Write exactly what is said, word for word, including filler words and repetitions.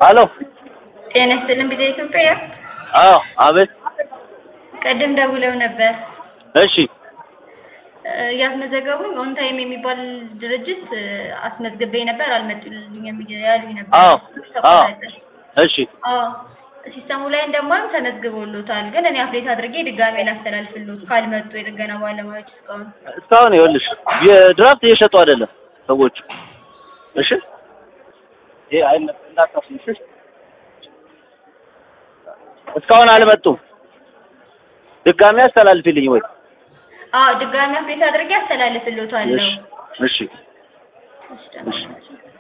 አሎ ጤና ይስጥልኝ ቢዜ ኢትዮጵያ። አዎ አቤት። ቀደም ደውለው ነበር። እሺ ያስመዘገቡኝ ኦን ታይም የሚባል ድርጅት አስመዝግቤ ነበር አልመጡልኝም ያሉኝ ነበር። አዎ አዎ እሺ አዎ ሲስተሙ ላይ እንደማም ተመዝግቦሎታል ግን እኔ አፕዴት አድርጌ ድጋሜ ላስተላልፍሎት ካልመጡ የጥገና ባለሙያዎች እስካሁን እስካሁን ይኸውልሽ የድራፍት እየሸጡ አይደለም ሰዎች። እሺ ይሄ አይነት እንዳታስልሽ እስካሁን አልመጡም። ድጋሜ አስተላልፊልኝ ወይ? አዎ ድጋሜ አፕዴት አድርጌ አስተላልፍሎታለሁ። እሺ እሺ እሺ